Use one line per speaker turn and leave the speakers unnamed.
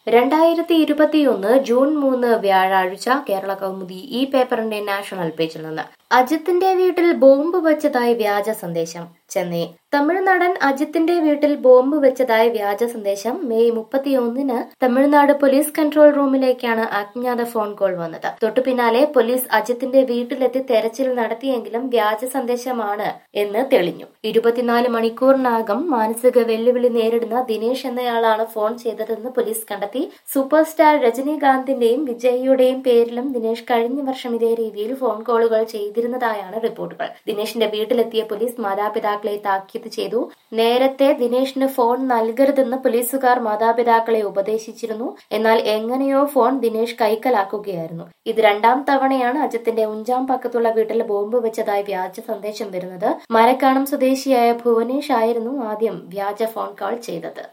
June 3 വ്യാഴാഴ്ച കേരള കൗമുദി ഈ പേപ്പറിന്റെ നാഷണൽ പേജിൽ നിന്ന് അജിത്തിന്റെ വീട്ടിൽ ബോംബ് വെച്ചതായി വ്യാജ സന്ദേശം. ചെന്നൈ. തമിഴ്നാടൻ അജിത്തിന്റെ വീട്ടിൽ ബോംബ് വെച്ചതായി വ്യാജ സന്ദേശം. മെയ് 31 തമിഴ്നാട് പോലീസ് കൺട്രോൾ റൂമിലേക്കാണ് അജ്ഞാത ഫോൺ കോൾ വന്നത്. തൊട്ടു പിന്നാലെ പോലീസ് അജിത്തിന്റെ വീട്ടിലെത്തി തെരച്ചിൽ നടത്തിയെങ്കിലും വ്യാജ സന്ദേശമാണ് എന്ന് തെളിഞ്ഞു. 24 മണിക്കൂറിനകം മാനസിക വെല്ലുവിളി നേരിടുന്ന ദിനേശ് എന്നയാളാണ് ഫോൺ ചെയ്തതെന്ന് പോലീസ് കണ്ടെത്തി. സൂപ്പർ സ്റ്റാർ രജനീകാന്തിന്റെയും വിജയിയുടെയും പേരിലും ദിനേശ് കഴിഞ്ഞ വർഷം ഇതേ രീതിയിൽ ഫോൺ കോളുകൾ ചെയ്തിരുന്നതായാണ് റിപ്പോർട്ടുകൾ. ദിനേശിന്റെ വീട്ടിലെത്തിയ പോലീസ് മാതാപിതാക്കളെ താക്കീത് ചെയ്തു. നേരത്തെ ദിനേശിന് ഫോൺ നൽകരുതെന്ന് പോലീസുകാർ മാതാപിതാക്കളെ ഉപദേശിച്ചിരുന്നു. എന്നാൽ എങ്ങനെയോ ഫോൺ ദിനേശ് കൈക്കലാക്കുകയായിരുന്നു. ഇത് 2ാം തവണയാണ് അജിത്തിന്റെ ഉഞ്ചാം പക്കത്തുള്ള വീട്ടിൽ ബോംബ് വെച്ചതായി വ്യാജ സന്ദേശം വരുന്നത്. മരക്കാണം സ്വദേശിയായ ഭുവനേഷ് ആയിരുന്നു ആദ്യം വ്യാജ ഫോൺ കോൾ ചെയ്തത്.